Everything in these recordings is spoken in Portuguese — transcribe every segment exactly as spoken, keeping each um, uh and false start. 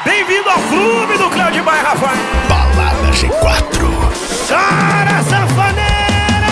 Bem-vindo ao clube do Cleudinho Baia Rafael. Balada G quatro. Chora, sanfoneiro!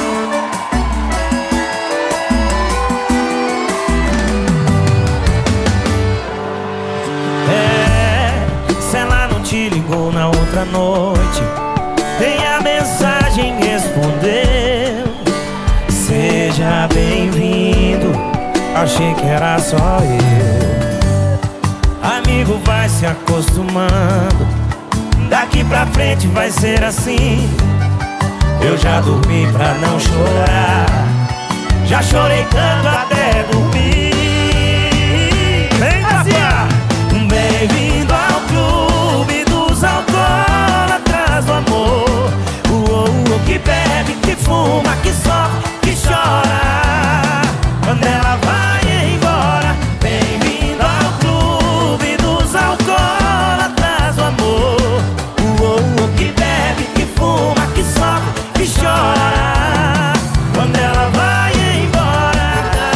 É, se ela não te ligou na outra noite, tem a mensagem respondeu: seja bem-vindo, achei que era só eu. Amigo, vai se acostumando, daqui pra frente vai ser assim. Eu já dormi pra não chorar, já chorei tanto até dormir. Vem, assim, bem-vindo ao clube dos alcoólatras do amor. O, o, o que bebe, que fuma, que sofre, que chora quando ela vai embora. Bem-vindo ao clube dos alcoólatras do amor. O, o, o que bebe, que fuma, que sofre, que chora quando ela vai embora.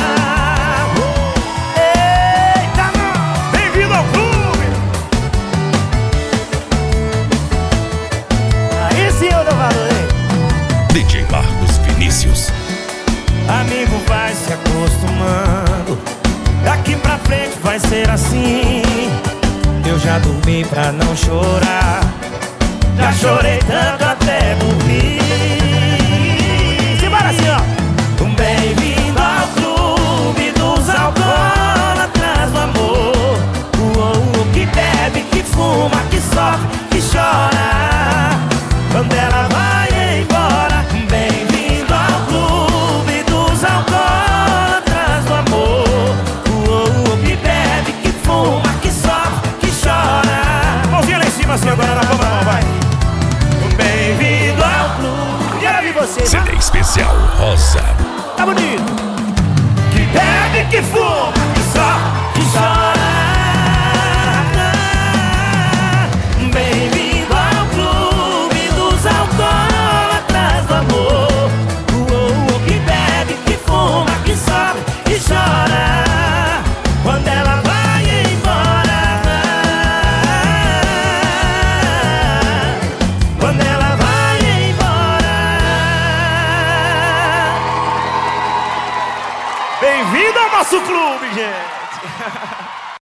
Eita, bem-vindo ao clube. Aí sim eu dou valor, hein? D J Marcos Vinícius. Amigo, vai se acostumando, daqui pra frente vai ser assim. Eu já dormi pra não chorar, já chorei tanto até dormir. Simbora assim, ó. Um bem-vindo ao clube dos alcoólatras do amor. O, o, o que bebe, que fuma, que sofre, que chora quando ela vai embora. Bem-vindo ao clube dos alcoólatras do amor. O, o, o que bebe, que fuma, que sofre, que chora. Mãozinha lá em cima assim agora na palma da mão, vai. Bem-vindo ao clube. Quero ver você, C D especial Rosa. tá bonito. Que bebe, que fuma, que sofre, que chora. Bem-vindo ao clube dos alcoólatras do amor. O, o, o que bebe, que fuma, que sofre, que chora quando ela vai embora. Quando ela vai embora. Bem-vindo ao nosso clube, gente!